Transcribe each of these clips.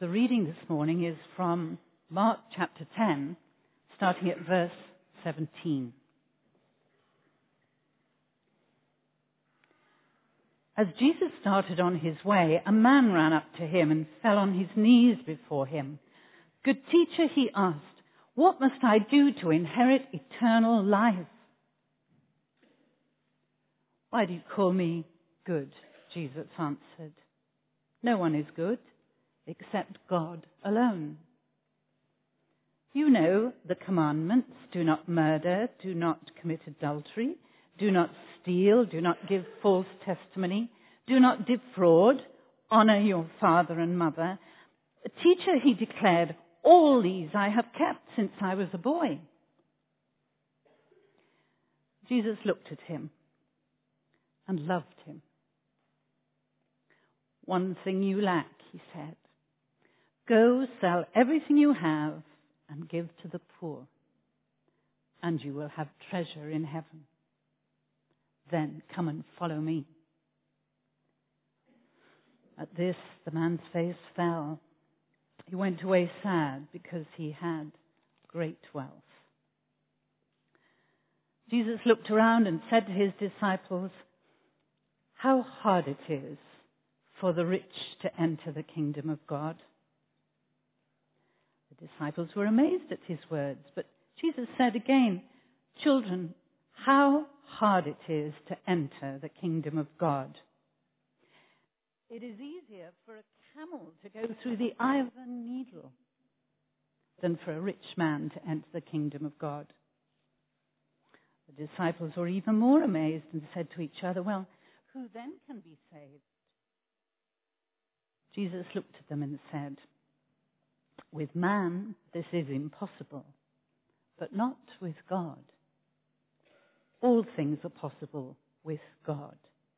The reading this morning is from Mark chapter 10, starting at verse 17. As Jesus started on his way, a man ran up to him and fell on his knees before him. "Good teacher," he asked, "what must I do to inherit eternal life?" "Why do you call me good?" Jesus answered. "No one is good except God alone. You know the commandments: do not murder, do not commit adultery, do not steal, do not give false testimony, do not defraud, honor your father and mother." "Teacher," he declared, "all these I have kept since I was a boy." Jesus looked at him and loved him. "One thing you lack," he said. "Go, sell everything you have and give to the poor, and you will have treasure in heaven. Then come and follow me." At this, the man's face fell. He went away sad because he had great wealth. Jesus looked around and said to his disciples, "How hard it is for the rich to enter the kingdom of God." The disciples were amazed at his words, but Jesus said again, "Children, how hard it is to enter the kingdom of God. It is easier for a camel to go through the eye of a needle than for a rich man to enter the kingdom of God." The disciples were even more amazed and said to each other, "Well, who then can be saved?" Jesus looked at them and said, "With man this is impossible, but not with God. All things are possible with God."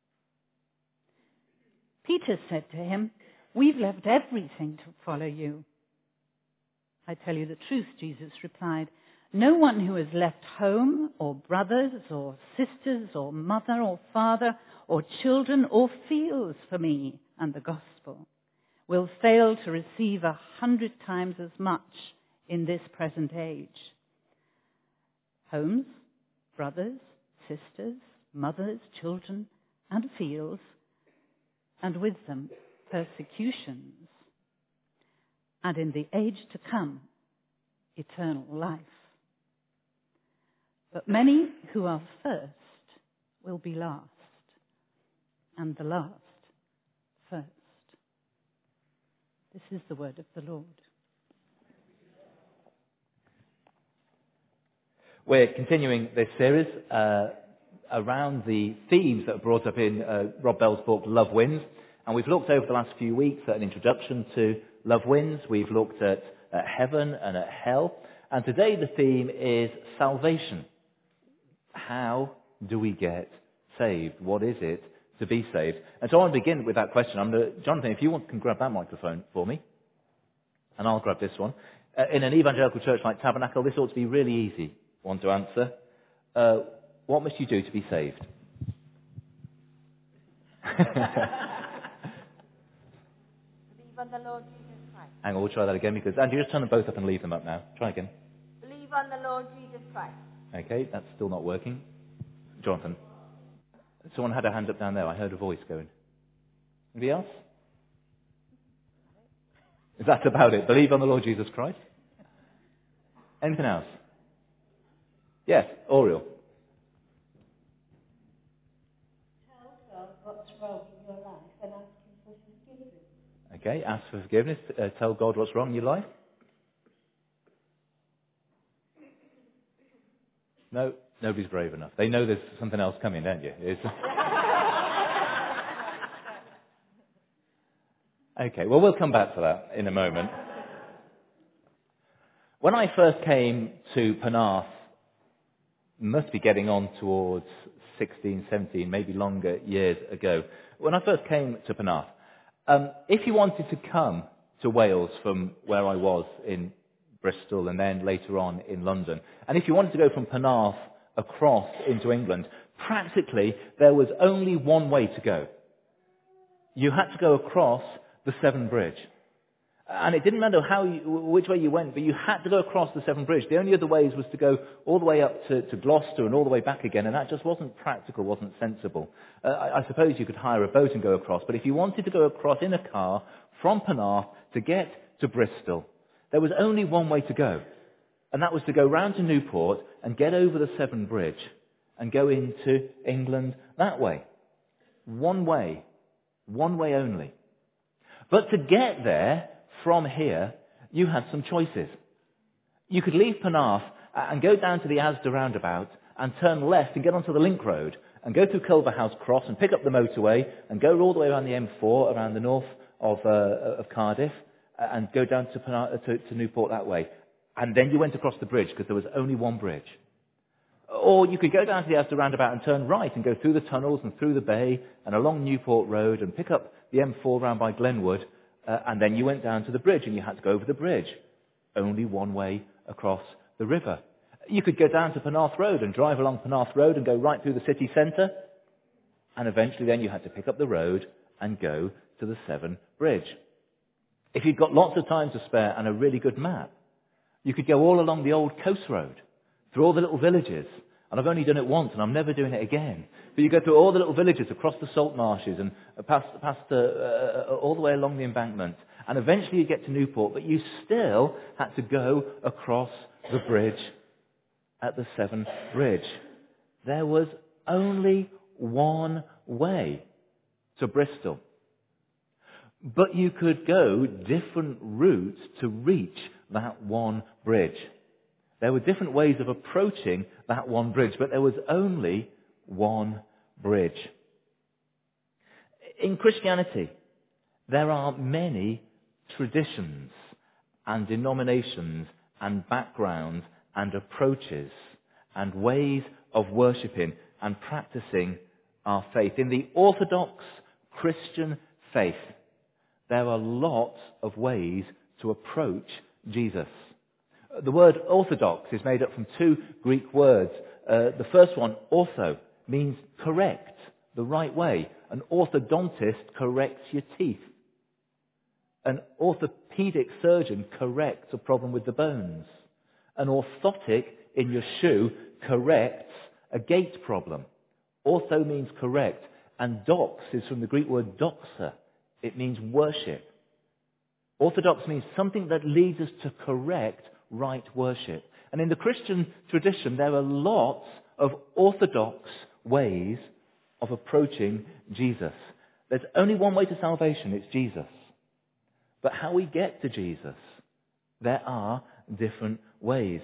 Peter said to him, "We've left everything to follow you." "I tell you the truth," Jesus replied, "no one who has left home or brothers or sisters or mother or father or children or fields for me and the gospel will fail to receive 100 times as much in this present age. Homes, brothers, sisters, mothers, children, and fields, and with them persecutions, and in the age to come, eternal life. But many who are first will be last, and the last first." This is the word of the Lord. We're continuing this series around the themes that are brought up in Rob Bell's book, Love Wins. And we've looked over the last few weeks at an introduction to Love Wins. We've looked at heaven and at hell. And today the theme is salvation. How do we get saved? What is it to be saved? And so I want to begin with that question. Jonathan, if you can grab that microphone for me. And I'll grab this one. In an evangelical church like Tabernacle, this ought to be really easy one to answer. What must you do to be saved? Believe on the Lord Jesus Christ. Hang on, we'll try that again because Andrew, just turn them both up and leave them up now. Try again. Believe on the Lord Jesus Christ. Okay, that's still not working. Jonathan. Someone had a hand up down there. I heard a voice going. Anybody else? Is that about it? Believe on the Lord Jesus Christ? Anything else? Yes, Oriel. Tell God what's wrong in your life and ask Him for forgiveness. Okay, ask for forgiveness. Tell God what's wrong in your life. No, nobody's brave enough. They know there's something else coming, don't you? Okay, well, we'll come back to that in a moment. When I first came to Penarth, must be getting on towards 16, 17, maybe longer years ago. When I first came to Penarth, if you wanted to come to Wales from where I was in Bristol and then later on in London, and if you wanted to go from Penarth across into England, practically there was only one way to go. You had to go across the Severn Bridge. And it didn't matter which way you went, but you had to go across the Severn Bridge. The only other ways was to go all the way up to Gloucester and all the way back again, and that just wasn't practical, wasn't sensible. I suppose you could hire a boat and go across, but if you wanted to go across in a car from Penarth to get to Bristol, there was only one way to go, and that was to go round to Newport and get over the Severn Bridge and go into England that way. One way only. But to get there from here, you had some choices. You could leave Penarth and go down to the Asda roundabout and turn left and get onto the Link Road and go through Culverhouse Cross and pick up the motorway and go all the way around the M4 around the north of Cardiff and go down to Newport that way. And then you went across the bridge because there was only one bridge. Or you could go down to the Asda roundabout and turn right and go through the tunnels and through the bay and along Newport Road and pick up the M4 round by Glenwood, and then you went down to the bridge and you had to go over the bridge. Only one way across the river. You could go down to Penarth Road and drive along Penarth Road and go right through the city centre, and eventually then you had to pick up the road and go to the Severn Bridge. If you'd got lots of time to spare and a really good map, you could go all along the old coast road, through all the little villages. And I've only done it once, and I'm never doing it again. But you go through all the little villages across the salt marshes and past all the way along the embankment. And eventually you get to Newport, but you still had to go across the bridge at the Severn Bridge. There was only one way to Bristol. But you could go different routes to reach that one bridge. There were different ways of approaching that one bridge, but there was only one bridge. In Christianity, there are many traditions and denominations and backgrounds and approaches and ways of worshipping and practicing our faith. In the Orthodox Christian faith, there are lots of ways to approach Jesus. The word orthodox is made up from two Greek words. The first one, ortho, means correct, the right way. An orthodontist corrects your teeth. An orthopedic surgeon corrects a problem with the bones. An orthotic in your shoe corrects a gait problem. Ortho means correct, and dox is from the Greek word doxa. It means worship. Orthodox means something that leads us to correct right worship. And in the Christian tradition, there are lots of orthodox ways of approaching Jesus. There's only one way to salvation, it's Jesus. But how we get to Jesus, there are different ways.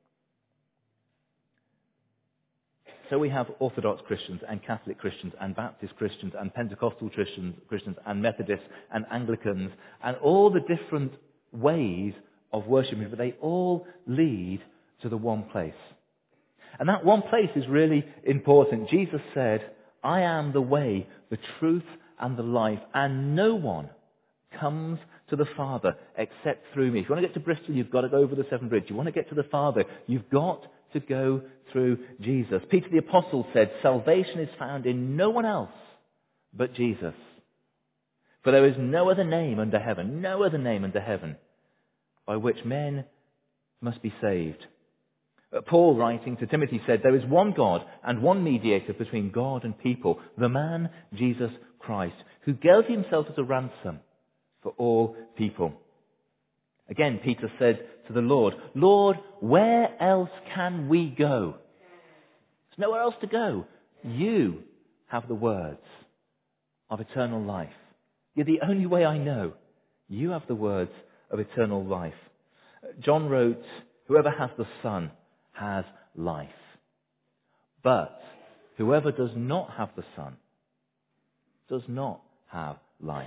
So we have Orthodox Christians and Catholic Christians and Baptist Christians and Pentecostal Christians and Methodists and Anglicans and all the different ways of worshiping, but they all lead to the one place. And that one place is really important. Jesus said, I am the way, the truth, and the life, and no one comes to the Father except through me. If you want to get to Bristol, you've got to go over the Severn Bridge. You want to get to the Father, you've got to go through Jesus. Peter the Apostle said, salvation is found in no one else but Jesus. For there is no other name under heaven by which men must be saved. Paul, writing to Timothy, said, there is one God and one mediator between God and people, the man Jesus Christ, who gave himself as a ransom for all people. Again, Peter said to the Lord, Lord, where else can we go? There's nowhere else to go. You have the words of eternal life. You're the only way I know. You have the words of eternal life. John wrote, whoever has the Son has life. But whoever does not have the Son does not have life.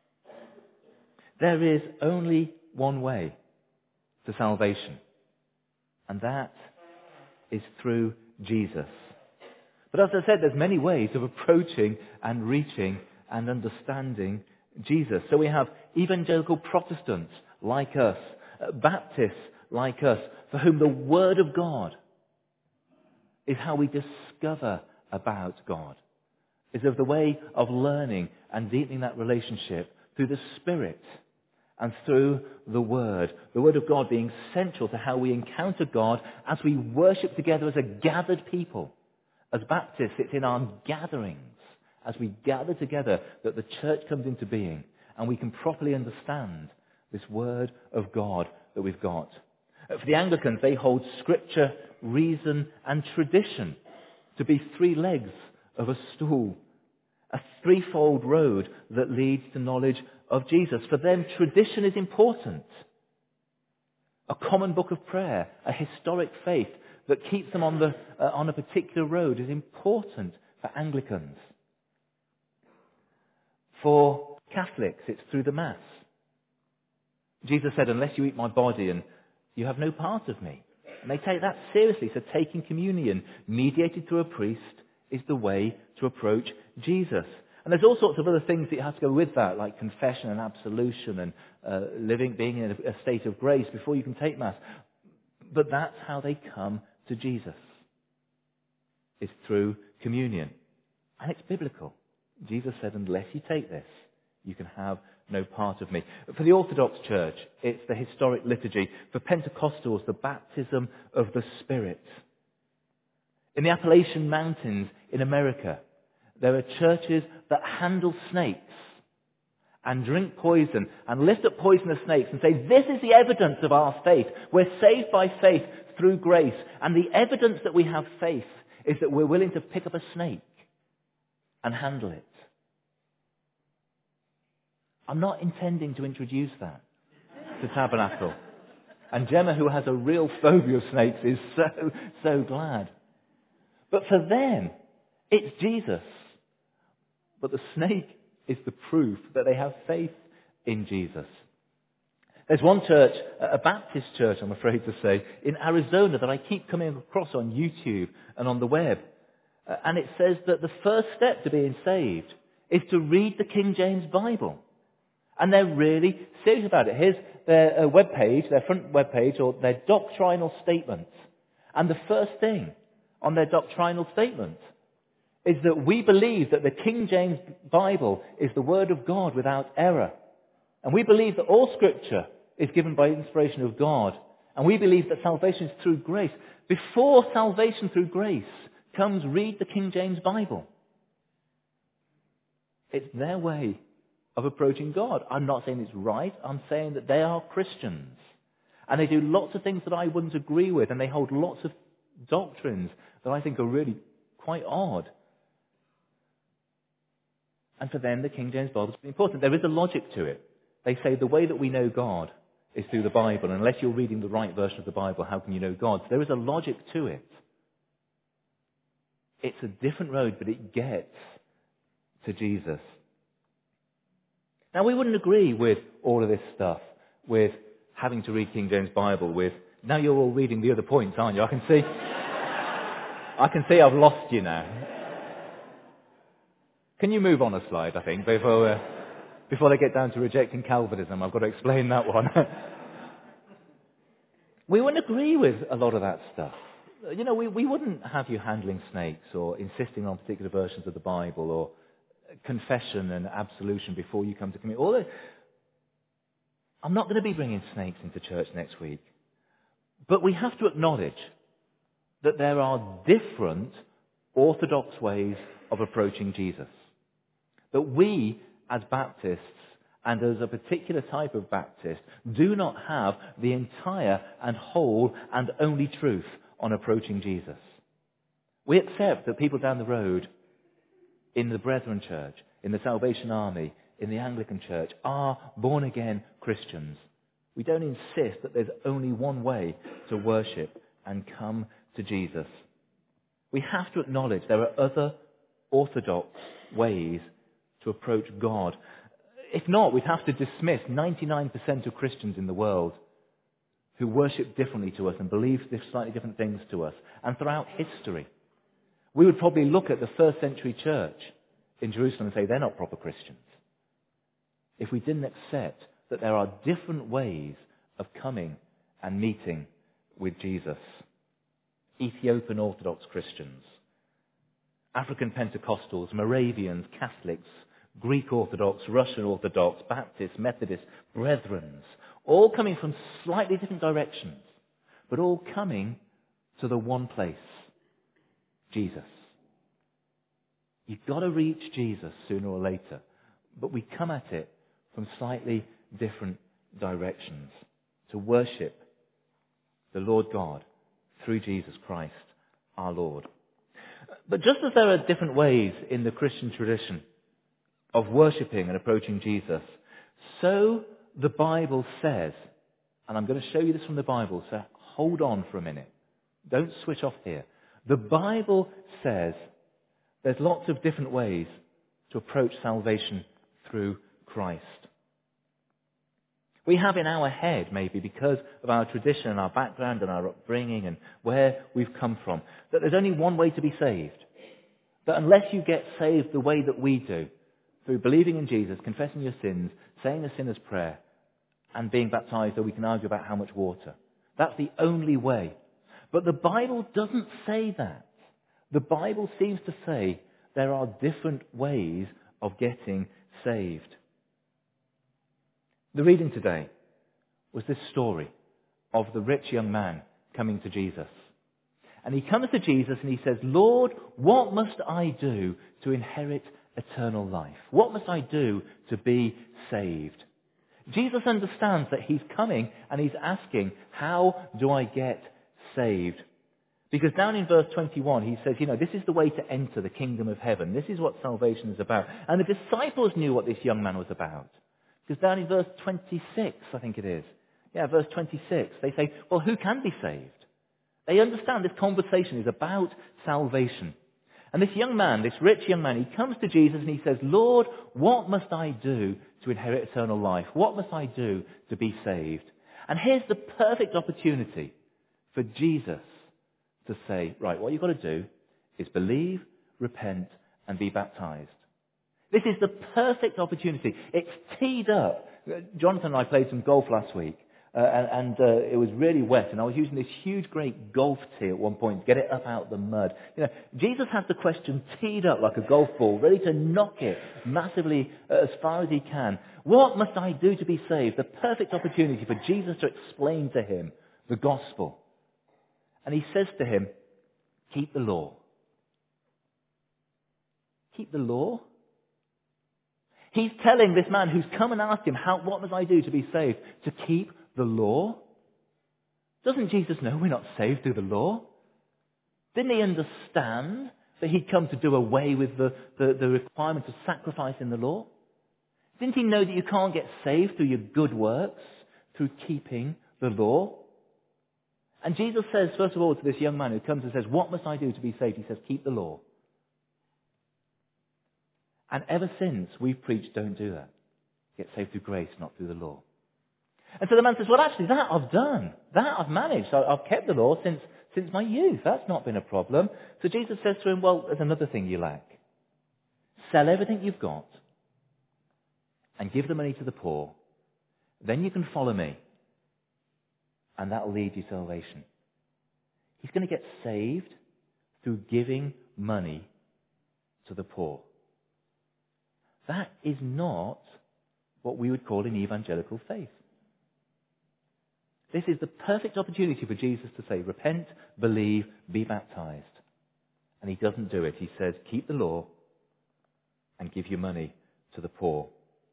There is only one way to salvation, and that is through Jesus. But as I said, there's many ways of approaching and reaching and understanding Jesus. So we have evangelical Protestants like us, Baptists like us, for whom the Word of God is how we discover about God, is of the way of learning and deepening that relationship through the Spirit and through the Word of God being central to how we encounter God as we worship together as a gathered people. As Baptists, it's in our gatherings, as we gather together, that the church comes into being and we can properly understand this Word of God that we've got. For the Anglicans, they hold Scripture, reason and tradition to be three legs of a stool, a threefold road that leads to knowledge of Jesus. For them, tradition is important. A common book of prayer, a historic faith that keeps them on a particular road is important for Anglicans. For Catholics, it's through the Mass. Jesus said, unless you eat my body, and you have no part of me. And they take that seriously. So taking communion, mediated through a priest, is the way to approach Jesus. And there's all sorts of other things that have to go with that, like confession and absolution and being in a state of grace before you can take Mass. But that's how they come to Jesus. It's through communion. And it's biblical. Jesus said, unless you take this, you can have no part of me. For the Orthodox Church, it's the historic liturgy. For Pentecostals, the baptism of the Spirit. In the Appalachian Mountains in America, there are churches that handle snakes and drink poison and lift up poisonous snakes and say, this is the evidence of our faith. We're saved by faith through grace. And the evidence that we have faith is that we're willing to pick up a snake and handle it. I'm not intending to introduce that to Tabernacle. And Gemma, who has a real phobia of snakes, is so glad. But for them, it's Jesus. But the snake is the proof that they have faith in Jesus. There's one church, a Baptist church, I'm afraid to say, in Arizona that I keep coming across on YouTube and on the web. And it says that the first step to being saved is to read the King James Bible. And they're really serious about it. Here's their webpage, their front webpage, or their doctrinal statement. And the first thing on their doctrinal statement is that we believe that the King James Bible is the Word of God without error. And we believe that all Scripture is given by inspiration of God. And we believe that salvation is through grace. Before salvation through grace comes, read the King James Bible. It's their way of approaching God. I'm not saying it's right. I'm saying that they are Christians. And they do lots of things that I wouldn't agree with. And they hold lots of doctrines that I think are really quite odd. And for them, the King James Bible is important. There is a logic to it. They say the way that we know God is through the Bible. Unless you're reading the right version of the Bible, how can you know God? So there is a logic to it. It's a different road, but it gets to Jesus. Now, we wouldn't agree with all of this stuff, with having to read King James Bible, with... Now you're all reading the other points, aren't you? I can see I've lost you now. Can you move on a slide, I think, before they get down to rejecting Calvinism? I've got to explain that one. We wouldn't agree with a lot of that stuff. You know, we wouldn't have you handling snakes or insisting on particular versions of the Bible or confession and absolution before you come to communion. I'm not going to be bringing snakes into church next week. But we have to acknowledge that there are different orthodox ways of approaching Jesus. That we, as Baptists, and as a particular type of Baptist, do not have the entire and whole and only truth on approaching Jesus. We accept that people down the road in the Brethren Church, in the Salvation Army, in the Anglican Church, are born-again Christians. We don't insist that there's only one way to worship and come to Jesus. We have to acknowledge there are other orthodox ways to approach God. If not, we'd have to dismiss 99% of Christians in the world who worship differently to us and believe slightly different things to us. And throughout history, we would probably look at the first century church in Jerusalem and say they're not proper Christians. If we didn't accept that there are different ways of coming and meeting with Jesus. Ethiopian Orthodox Christians, African Pentecostals, Moravians, Catholics, Greek Orthodox, Russian Orthodox, Baptist, Methodist, Brethrens, all coming from slightly different directions, but all coming to the one place, Jesus. You've got to reach Jesus sooner or later, but we come at it from slightly different directions to worship the Lord God through Jesus Christ, our Lord. But just as there are different ways in the Christian tradition of worshipping and approaching Jesus, so the Bible says, and I'm going to show you this from the Bible, so hold on for a minute. Don't switch off here. The Bible says there's lots of different ways to approach salvation through Christ. We have in our head, maybe because of our tradition and our background and our upbringing and where we've come from, that there's only one way to be saved. That unless you get saved the way that we do, through believing in Jesus, confessing your sins, saying a sinner's prayer, and being baptized, though we can argue about how much water. That's the only way. But the Bible doesn't say that. The Bible seems to say there are different ways of getting saved. The reading today was this story of the rich young man coming to Jesus. And he comes to Jesus and he says, Lord, what must I do to inherit eternal life? What must I do to be saved? Jesus understands that he's coming and he's asking, how do I get saved? Because down in verse 21 he says, this is the way to enter the kingdom of heaven. This is what salvation is about. And the disciples knew what this young man was about. Because down in verse 26, I think it is. Verse 26, they say, well, who can be saved? They understand this conversation is about salvation. And this young man, this rich young man, he comes to Jesus and he says, Lord, what must I do to inherit eternal life? What must I do to be saved? And here's the perfect opportunity for Jesus to say, right, what you've got to do is believe, repent, and be baptized. This is the perfect opportunity. It's teed up. Jonathan and I played some golf last week, and it was really wet, and I was using this huge, great golf tee at one point to get it up out the mud. Jesus has the question teed up like a golf ball, ready to knock it massively as far as he can. What must I do to be saved? The perfect opportunity for Jesus to explain to him the gospel. And he says to him, keep the law. Keep the law? He's telling this man who's come and asked him, what must I do to be saved? To keep the law? Doesn't Jesus know we're not saved through the law? Didn't he understand that he'd come to do away with the requirement of sacrifice in the law? Didn't he know that you can't get saved through your good works, through keeping the law? And Jesus says, first of all, to this young man who comes and says, what must I do to be saved? He says, keep the law. And ever since, we've preached, don't do that. Get saved through grace, not through the law. And so the man says, well, actually, that I've done. That I've managed. I've kept the law since my youth. That's not been a problem. So Jesus says to him, well, there's another thing you lack. Sell everything you've got and give the money to the poor. Then you can follow me. And that will lead you to salvation. He's going to get saved through giving money to the poor. That is not what we would call an evangelical faith. This is the perfect opportunity for Jesus to say, repent, believe, be baptized. And he doesn't do it. He says, keep the law and give your money to the poor.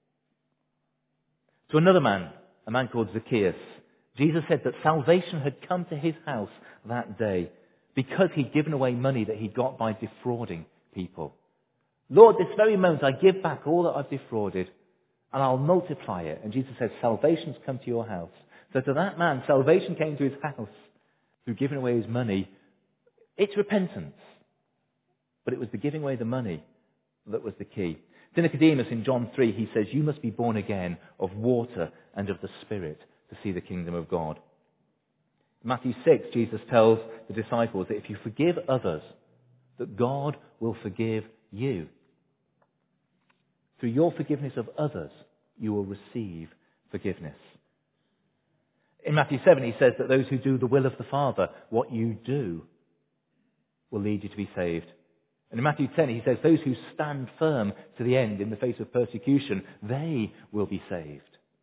To another man, a man called Zacchaeus, Jesus said that salvation had come to his house that day because he'd given away money that he'd got by defrauding people. Lord, this very moment I give back all that I've defrauded and I'll multiply it. And Jesus says, salvation's come to your house. So to that man, salvation came to his house through giving away his money. It's repentance. But it was the giving away the money that was the key. To Nicodemus in John 3, he says, you must be born again of water and of the Spirit to see the kingdom of God. In Matthew 6, Jesus tells the disciples that if you forgive others, that God will forgive you. Through your forgiveness of others, you will receive forgiveness. In Matthew 7, he says that those who do the will of the Father, what you do, will lead you to be saved. And in Matthew 10 he says, those who stand firm to the end in the face of persecution, they will be saved.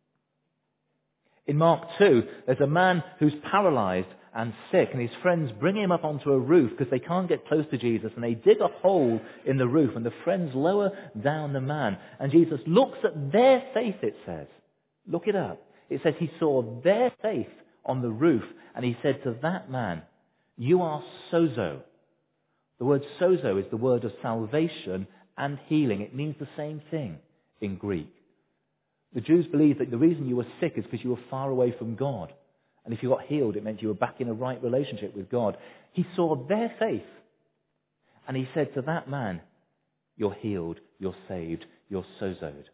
In Mark 2, there's a man who's paralyzed and sick, and his friends bring him up onto a roof because they can't get close to Jesus, and they dig a hole in the roof, and the friends lower down the man. And Jesus looks at their faith, it says. Look it up. It says he saw their faith on the roof, and he said to that man, you are sozo. The word sozo is the word of salvation and healing. It means the same thing in Greek. The Jews believed that the reason you were sick is because you were far away from God. And if you got healed, it meant you were back in a right relationship with God. He saw their faith. And he said to that man, you're healed, you're saved, you're sozoed.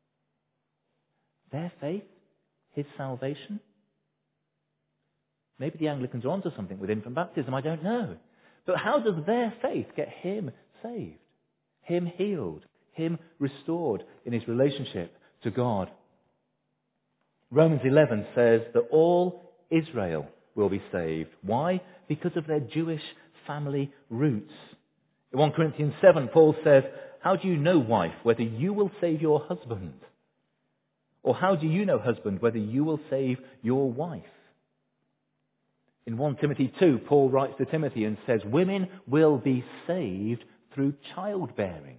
Their faith? His salvation? Maybe the Anglicans are onto something with infant baptism, I don't know. But how does their faith get him saved? Him healed? Him restored in his relationship to God? Romans 11 says that all Israel will be saved. Why? Because of their Jewish family roots. In 1 Corinthians 7, Paul says, how do you know, wife, whether you will save your husband? Or how do you know, husband, whether you will save your wife? In 1 Timothy 2, Paul writes to Timothy and says, women will be saved through childbearing.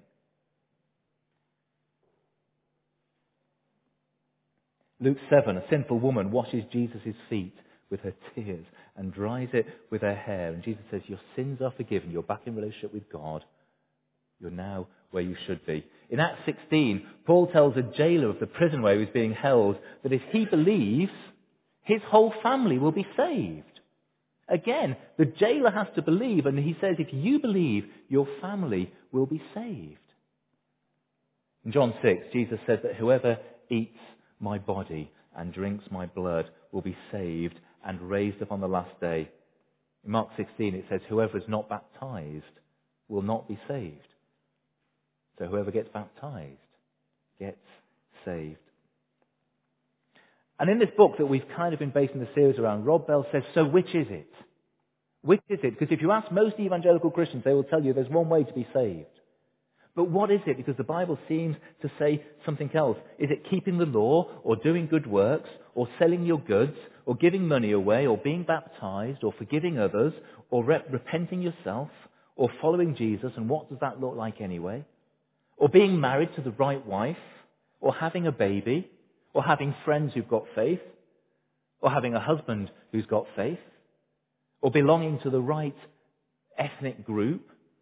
Luke 7, a sinful woman washes Jesus' feet with her tears and dries it with her hair. And Jesus says, your sins are forgiven. You're back in relationship with God. You're now where you should be. In Acts 16, Paul tells a jailer of the prison where he was being held that if he believes, his whole family will be saved. Again, the jailer has to believe, and he says, if you believe, your family will be saved. In John 6, Jesus says that whoever eats my body and drinks my blood will be saved and raised up on the last day. In Mark 16 it says whoever is not baptized will not be saved. So whoever gets baptized gets saved. And in this book that we've kind of been basing the series around, Rob Bell says, so which is it? Which is it? Because if you ask most evangelical Christians, they will tell you there's one way to be saved. But what is it? Because the Bible seems to say something else. Is it keeping the law, or doing good works, or selling your goods, or giving money away, or being baptized, or forgiving others, or repenting yourself, or following Jesus? And what does that look like anyway? Or being married to the right wife, or having a baby, or having friends who've got faith, or having a husband who's got faith, or belonging to the right ethnic group,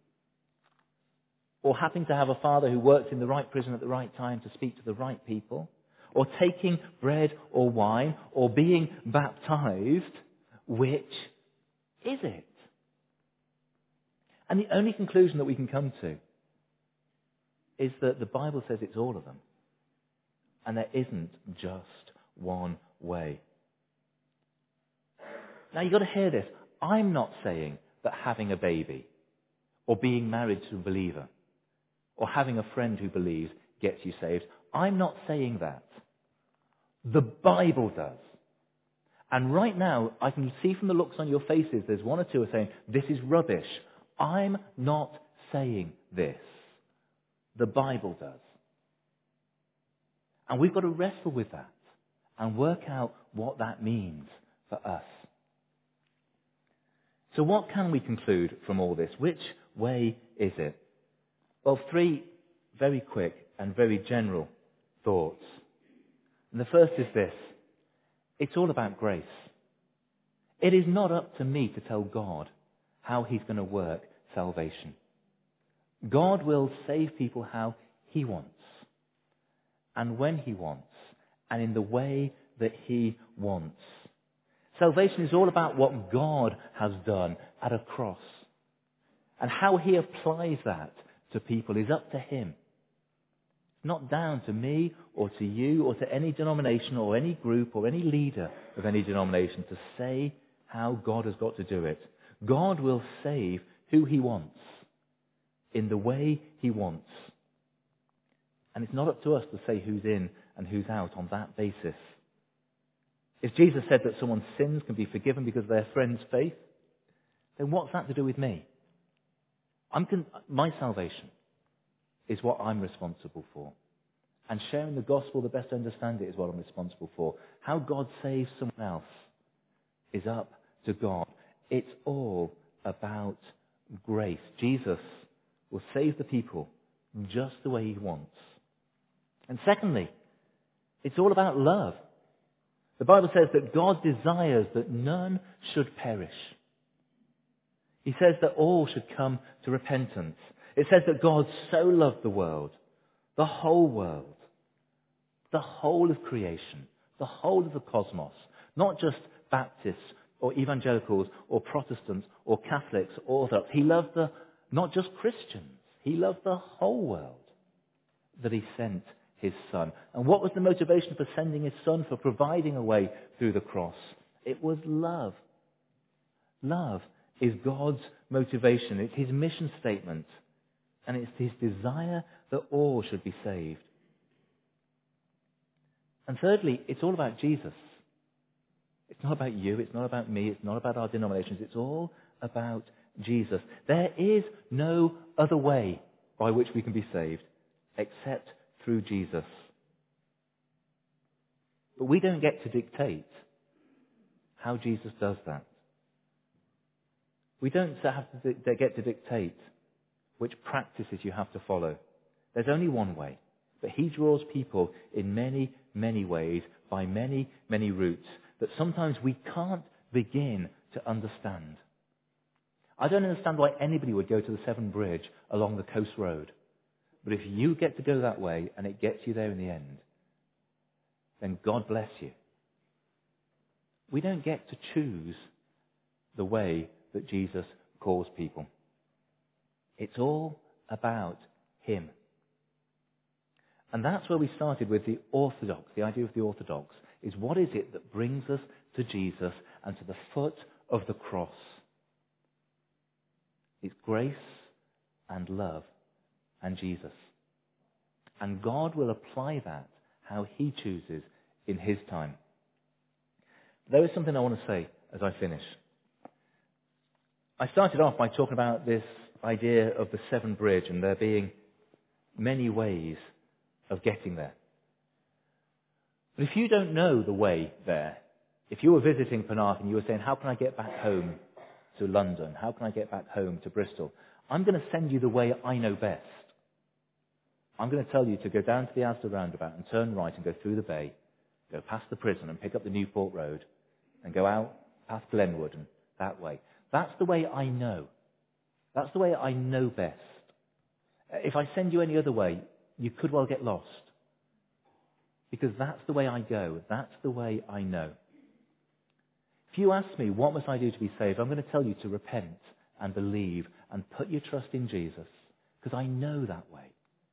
or having to have a father who works in the right prison at the right time to speak to the right people, or taking bread or wine, or being baptized, which is it? And the only conclusion that we can come to is that the Bible says it's all of them. And there isn't just one way. Now you've got to hear this. I'm not saying that having a baby, or being married to a believer, or having a friend who believes gets you saved. I'm not saying that. The Bible does. And right now, I can see from the looks on your faces, there's one or two are saying, this is rubbish. I'm not saying this. The Bible does. And we've got to wrestle with that and work out what that means for us. So what can we conclude from all this? Which way is it? Well, three very quick and very general thoughts. And the first is this. It's all about grace. It is not up to me to tell God how he's going to work salvation. God will save people how he wants, and when he wants, and in the way that he wants. Salvation is all about what God has done at a cross. And how he applies that to people is up to him. It's not down to me or to you or to any denomination or any group or any leader of any denomination to say how God has got to do it. God will save who he wants in the way he wants. And it's not up to us to say who's in and who's out on that basis. If Jesus said that someone's sins can be forgiven because of their friend's faith, then what's that to do with me? My salvation is what I'm responsible for. And sharing the gospel the best I understand it is what I'm responsible for. How God saves someone else is up to God. It's all about grace. Jesus will save the people just the way he wants. And secondly, it's all about love. The Bible says that God desires that none should perish. He says that all should come to repentance. It says that God so loved the world, the whole of creation, the whole of the cosmos, not just Baptists or evangelicals or Protestants or Catholics or Orthodox. He loved not just Christians, he loved the whole world, that he sent his Son. And what was the motivation for sending his Son, for providing a way through the cross? It was love. Love is God's motivation. It's his mission statement. And it's his desire that all should be saved. And thirdly, it's all about Jesus. It's not about you, it's not about me, it's not about our denominations, it's all about Jesus. There is no other way by which we can be saved except through Jesus. But we don't get to dictate how Jesus does that. We don't get to dictate which practices you have to follow. There's only one way. But he draws people in many, many ways, by many, many routes, that sometimes we can't begin to understand. I don't understand why anybody would go to the Severn Bridge along the coast road. But if you get to go that way and it gets you there in the end, then God bless you. We don't get to choose the way that Jesus calls people. It's all about him. And that's where we started with the orthodox. The idea of the orthodox is, what is it that brings us to Jesus and to the foot of the cross? It's grace and love and Jesus. And God will apply that how he chooses in his time. There is something I want to say as I finish. I started off by talking about this idea of the Severn Bridge and there being many ways of getting there. But if you don't know the way there, if you were visiting Penarth and you were saying, how can I get back home to London? How can I get back home to Bristol? I'm going to send you the way I know best. I'm going to tell you to go down to the Asda roundabout and turn right and go through the bay, go past the prison and pick up the Newport Road and go out past Glenwood and that way. That's the way I know. That's the way I know best. If I send you any other way, you could well get lost. Because that's the way I go. That's the way I know. If you ask me, what must I do to be saved? I'm going to tell you to repent and believe and put your trust in Jesus. Because I know that way.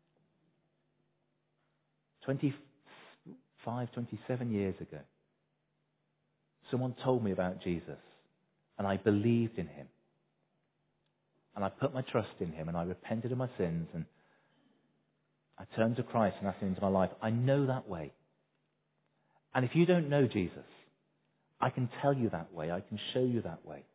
25, 27 years ago, someone told me about Jesus. And I believed in him. And I put my trust in him. And I repented of my sins. And I turned to Christ and asked him into my life. I know that way. And if you don't know Jesus, I can tell you that way. I can show you that way.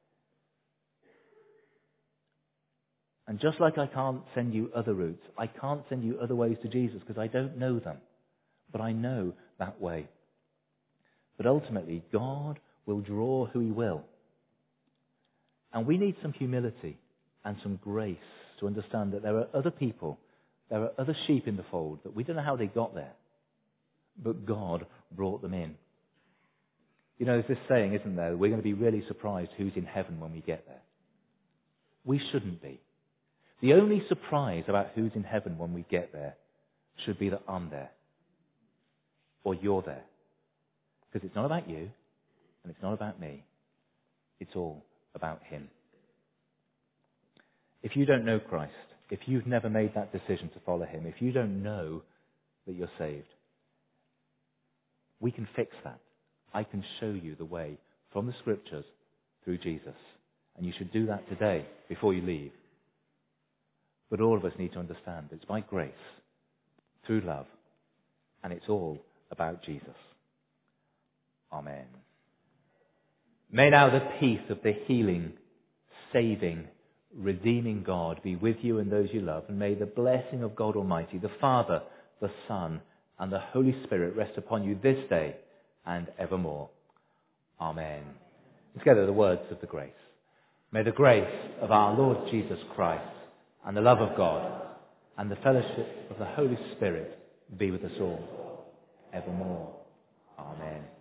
And just like I can't send you other routes, I can't send you other ways to Jesus because I don't know them. But I know that way. But ultimately, God will draw who he will. And we need some humility and some grace to understand that there are other people, there are other sheep in the fold that we don't know how they got there, but God brought them in. You know, there's this saying, isn't there? We're going to be really surprised who's in heaven when we get there. We shouldn't be. The only surprise about who's in heaven when we get there should be that I'm there. Or you're there. Because it's not about you, and it's not about me. It's all about him. If you don't know Christ, if you've never made that decision to follow him, if you don't know that you're saved, we can fix that. I can show you the way from the scriptures through Jesus. And you should do that today before you leave. But all of us need to understand it's by grace, through love, and it's all about Jesus. Amen. May now the peace of the healing, saving, redeeming God be with you and those you love, and may the blessing of God Almighty, the Father, the Son, and the Holy Spirit rest upon you this day and evermore. Amen. Together the words of the grace. May the grace of our Lord Jesus Christ and the love of God and the fellowship of the Holy Spirit be with us all evermore. Amen.